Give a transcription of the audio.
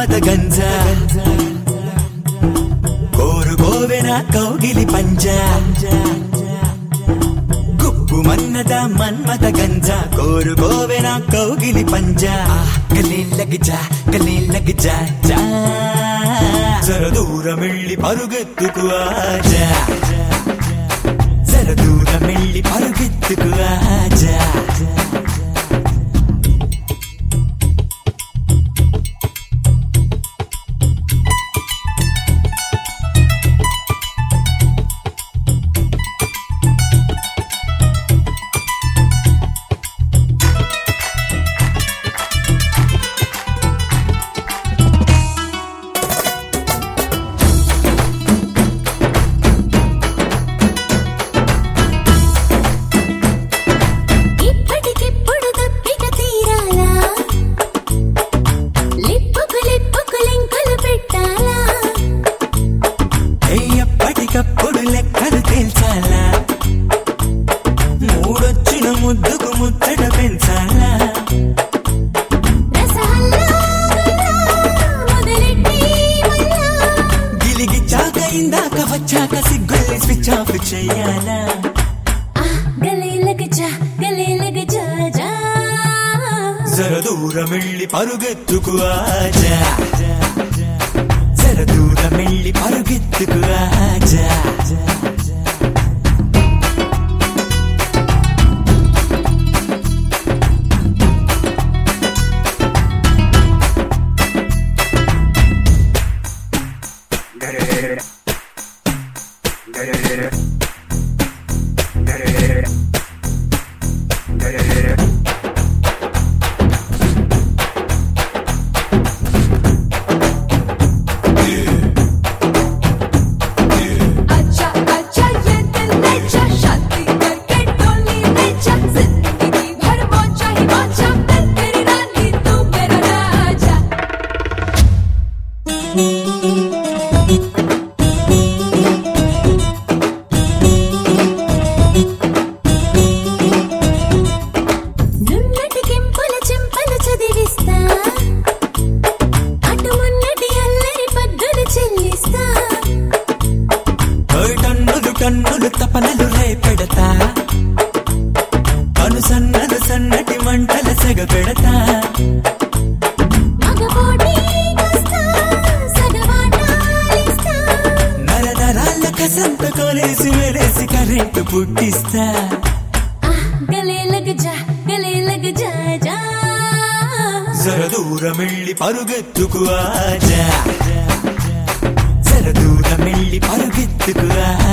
మన్మథ గంజా కోరుకోవెనా కౌగిలి పంజా గుప్పు మన్నద మన్మథ గంజా కోరుకోవెనా కౌగిలి పంజా గలీ లగ్ జా జర దూరమెళ్ళి పరుగెత్తుకు ఆజా జర దూరమెళ్ళి పరుగెత్తుకు ఆజా ఎప్పటికప్పుడు లెక్కలు తేల్చాలా మూడొచ్చిన ముద్దుకు ముచ్చట పెంచాలా గిలిగిచ్చాక ఇందాక వచ్చాక సిగ్గుల్ని స్విచ్ ఆఫ్ చెయ్యాలా జర దూరమెళ్ళి పరుగెత్తుకు ఆజా జర దూరమెళ్ళి పరుగెత్తుకు ఆజా కన్నులు తపనలు రేపెడతా కనుసన్నలు సన్నటి మంటల సెగ పెడతా నరనరాళ్ళ కసంత కొలేసి వెలేసి కరెంటు పుట్టిస్తా జర దూరమెళ్ళి పరుగెత్తుకు ఆజా జర దూరమెళ్ళి పరుగెత్తుకు